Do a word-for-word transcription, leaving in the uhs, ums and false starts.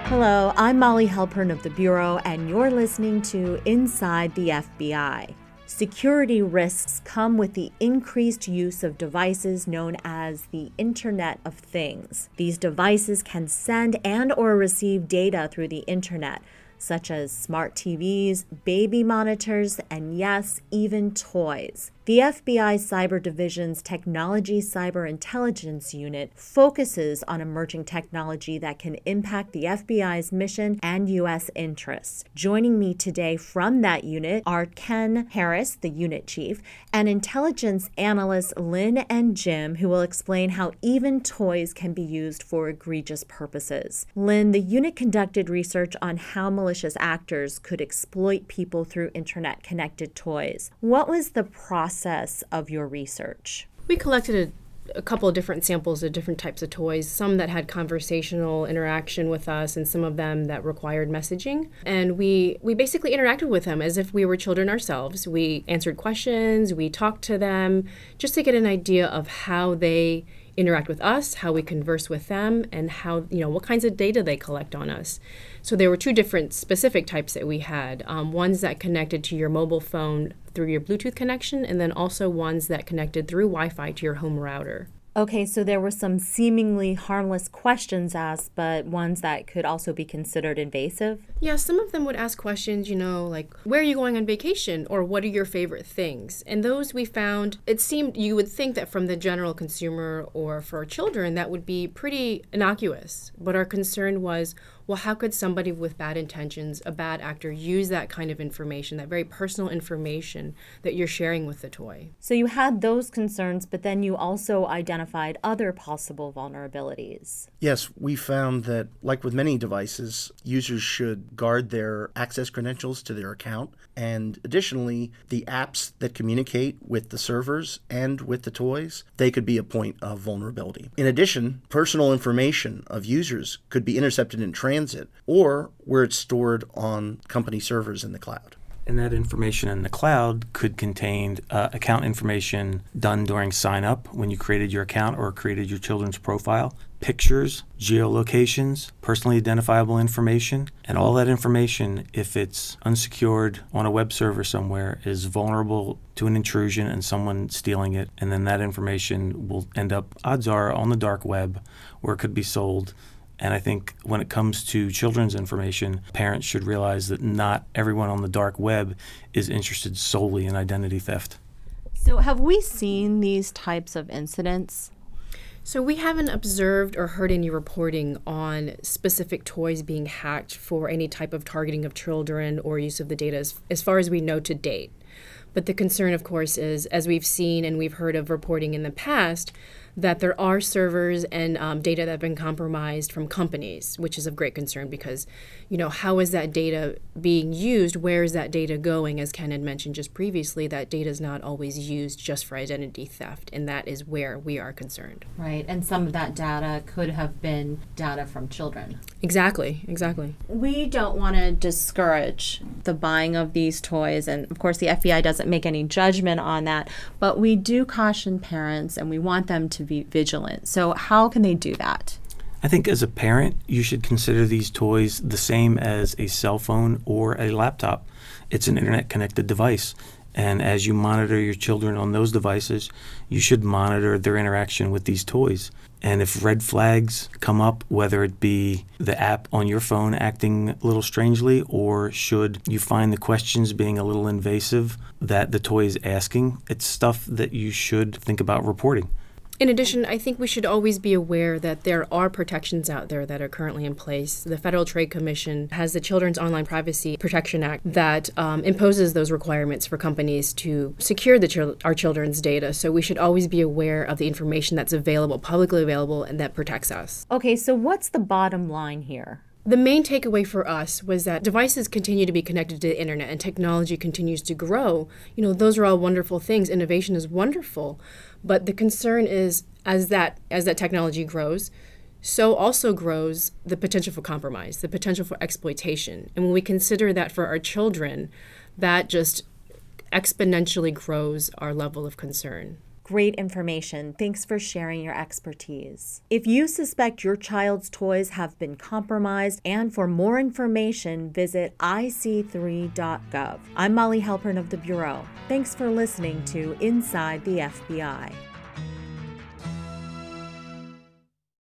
Hello, I'm Molly Halpern of the Bureau, and you're listening to Inside the F B I. Security risks come with the increased use of devices known as the Internet of Things. These devices can send and or receive data through the internet, such as smart T Vs, baby monitors, and yes, even toys. The F B I Cyber Division's Technology Cyber Intelligence Unit focuses on emerging technology that can impact the F B I's mission and U S interests. Joining me today from that unit are Ken Harris, the unit chief, and intelligence analysts Lynn and Jim, who will explain how even toys can be used for egregious purposes. Lynn, the unit conducted research on how malicious actors could exploit people through internet-connected toys. What was the process of your research? We collected a, a couple of different samples of different types of toys, some that had conversational interaction with us and some of them that required messaging. And we, we basically interacted with them as if we were children ourselves. We answered questions, we talked to them, just to get an idea of how they interact with us, how we converse with them, and how, you know, what kinds of data they collect on us. So there were two different specific types that we had. Um, ones that connected to your mobile phone through your Bluetooth connection, and then also ones that connected through Wi-Fi to your home router. Okay, so there were some seemingly harmless questions asked, but ones that could also be considered invasive? Yeah, some of them would ask questions, you know, like, where are you going on vacation? Or what are your favorite things? And those we found, it seemed, you would think that from the general consumer or for children, that would be pretty innocuous. But our concern was, well, how could somebody with bad intentions, a bad actor, use that kind of information, that very personal information that you're sharing with the toy? So you had those concerns, but then you also identified other possible vulnerabilities. Yes, we found that, like with many devices, users should guard their access credentials to their account. And additionally, the apps that communicate with the servers and with the toys, they could be a point of vulnerability. In addition, personal information of users could be intercepted in transit or where it's stored on company servers in the cloud. And that information in the cloud could contain uh, account information done during sign up when you created your account or created your children's profile, pictures, geolocations, personally identifiable information, and all that information, if it's unsecured on a web server somewhere, is vulnerable to an intrusion and someone stealing it. And then that information will end up, odds are, on the dark web where it could be sold. And I think when it comes to children's information, parents should realize that not everyone on the dark web is interested solely in identity theft. So have we seen these types of incidents? So we haven't observed or heard any reporting on specific toys being hacked for any type of targeting of children or use of the data as, as far as we know to date. But the concern, of course, is, as we've seen and we've heard of reporting in the past, that there are servers and um, data that have been compromised from companies, which is of great concern because, you know, how is that data being used? Where is that data going? As Ken had mentioned just previously, that data is not always used just for identity theft, and that is where we are concerned. Right, and some of that data could have been data from children. Exactly, exactly. We don't want to discourage the buying of these toys, and of course the F B I doesn't make any judgment on that, but we do caution parents and we want them to be vigilant. So how can they do that? I think as a parent, you should consider these toys the same as a cell phone or a laptop. It's an internet-connected device. And as you monitor your children on those devices, you should monitor their interaction with these toys. And if red flags come up, whether it be the app on your phone acting a little strangely, or should you find the questions being a little invasive that the toy is asking, it's stuff that you should think about reporting. In addition, I think we should always be aware that there are protections out there that are currently in place. The Federal Trade Commission has the Children's Online Privacy Protection Act that um, imposes those requirements for companies to secure the chil- our children's data. So we should always be aware of the information that's available, publicly available, and that protects us. Okay, so what's the bottom line here? The main takeaway for us was that devices continue to be connected to the internet and technology continues to grow. You know, those are all wonderful things. Innovation is wonderful. But the concern is as that as that technology grows, so also grows the potential for compromise, the potential for exploitation. And when we consider that for our children, that just exponentially grows our level of concern. Great information. Thanks for sharing your expertise. If you suspect your child's toys have been compromised, and for more information, visit I C three dot gov. I'm Molly Halpern of the Bureau. Thanks for listening to Inside the F B I.